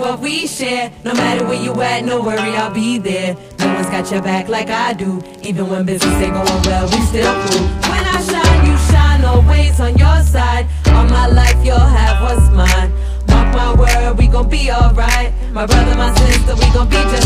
what we share. No matter where you at, no worry, I'll be there. No one's got your back like I do. Even when business ain't going well, we still cool. When I shine, you shine, always on your side. All my life, you'll have what's mine. Mark my word, we gon' be alright. My brother, my sister, we gon' be just